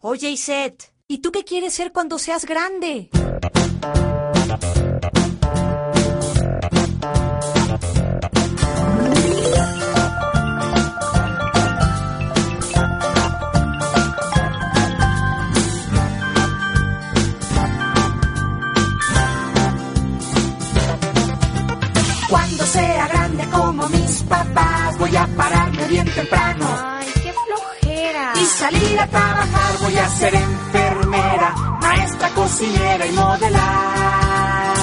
Oye, Iset, ¿y tú qué quieres ser cuando seas grande? Cuando sea grande como mis papás, voy a pararme bien temprano. Ay, qué flojera. Y salir a trabajar, voy a ser enfermera, maestra, cocinera y modelar.